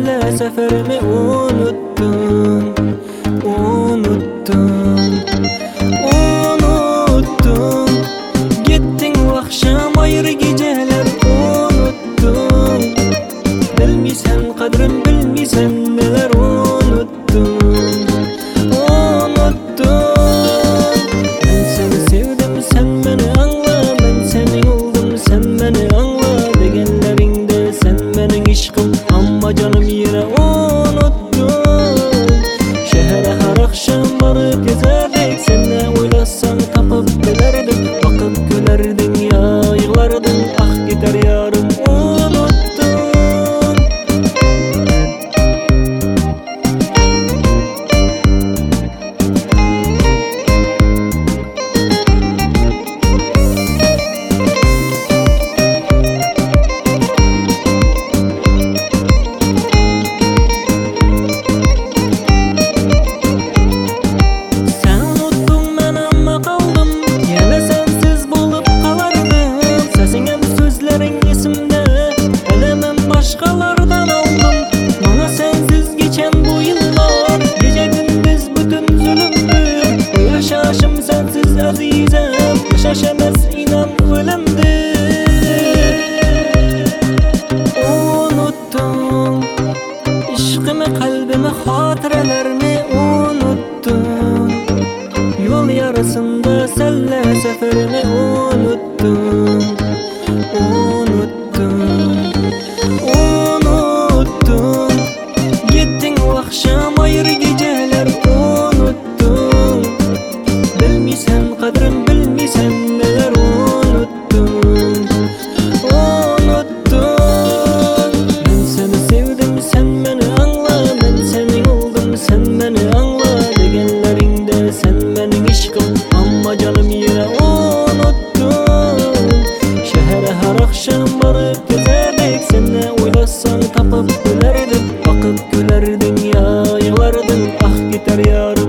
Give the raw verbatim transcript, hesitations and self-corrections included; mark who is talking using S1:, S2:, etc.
S1: senle seferimi unuttum, unuttum, unuttum. Gittin o akşam ayrı geceler unuttum. Bilmisen kadrim bilmisen neler unuttum, unuttum. Ben seni sevdim sen beni anla, ben senin oldum sen beni anla. Degenlerinde sen benim işkim ama canım yine unuttum. Şehre her akşam varıp gezerdik, senle oylasan tapıp gülerdim. Bakıp gülerdin ya yığlardın, ah gider yarım unuttum. Başkalardan aldım, bana sensiz geçen bu yıllar. Gece gündüz bütün zulümdür, bu yaşaşım sensiz azizem. Yaşaşamaz inan ölümdür. Unuttum işkimi, kalbimi, hatıralarımı unuttum. Yol yarısında senle seferimi unuttum, unuttum, unuttum. Gittin o akşam ayrı geceler unuttum. Bilmisen kadrim bilmisen neler unuttum, unuttum. Ben seni sevdim sen beni anla, ben senin oldum sen beni anla. Degenlerinde sen benim işkim ama canım yine unuttum. Şehre her akşam varıp gezerdik, senle oylasan tapıp gülerdim. Bakıp gülerdin ya yığlardın, ah gider yarım.